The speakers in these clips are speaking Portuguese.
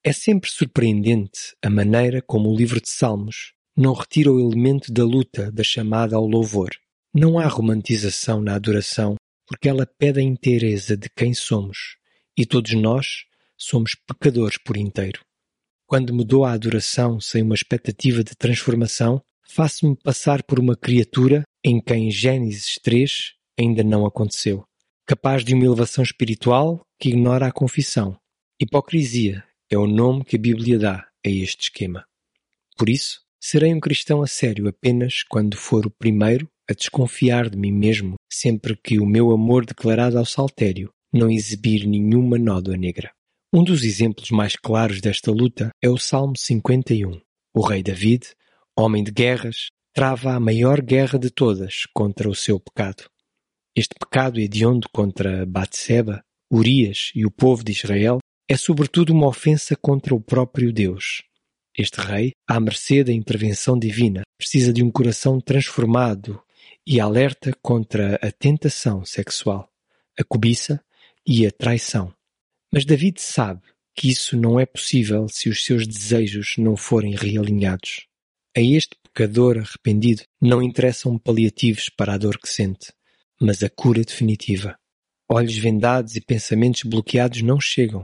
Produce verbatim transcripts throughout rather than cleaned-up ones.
É sempre surpreendente a maneira como o livro de Salmos não retira o elemento da luta da chamada ao louvor. Não há romantização na adoração, porque ela pede a inteireza de quem somos, e todos nós somos pecadores por inteiro. Quando me dou à adoração sem uma expectativa de transformação, faço-me passar por uma criatura em quem Gênesis três ainda não aconteceu, capaz de uma elevação espiritual que ignora a confissão. Hipocrisia é o nome que a Bíblia dá a este esquema. Por isso, serei um cristão a sério apenas quando for o primeiro a desconfiar de mim mesmo, sempre que o meu amor declarado ao saltério não exibir nenhuma nódoa negra. Um dos exemplos mais claros desta luta é o Salmo cinquenta e um. O rei David, homem de guerras, trava a maior guerra de todas contra o seu pecado. Este pecado hediondo contra Batseba, Urias e o povo de Israel é sobretudo uma ofensa contra o próprio Deus. Este rei, à mercê da intervenção divina, precisa de um coração transformado e alerta contra a tentação sexual, a cobiça e a traição. Mas David sabe que isso não é possível se os seus desejos não forem realinhados. A este pecador arrependido não interessam paliativos para a dor que sente, mas a cura definitiva. Olhos vendados e pensamentos bloqueados não chegam.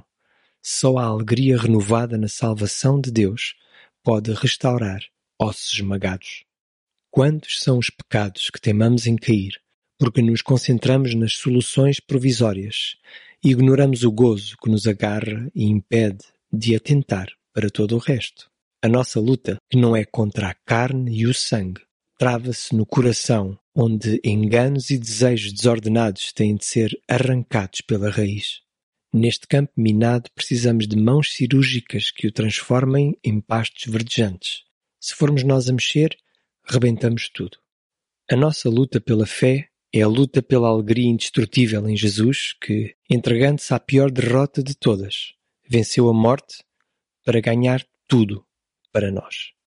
Só a alegria renovada na salvação de Deus pode restaurar ossos esmagados. Quantos são os pecados que teimamos em cair, porque nos concentramos nas soluções provisórias e ignoramos o gozo que nos agarra e impede de atentar para todo o resto? A nossa luta, que não é contra a carne e o sangue, trava-se no coração, onde enganos e desejos desordenados têm de ser arrancados pela raiz. Neste campo minado precisamos de mãos cirúrgicas que o transformem em pastos verdejantes. Se formos nós a mexer, rebentamos tudo. A nossa luta pela fé é a luta pela alegria indestrutível em Jesus que, entregando-se à pior derrota de todas, venceu a morte para ganhar tudo para nós.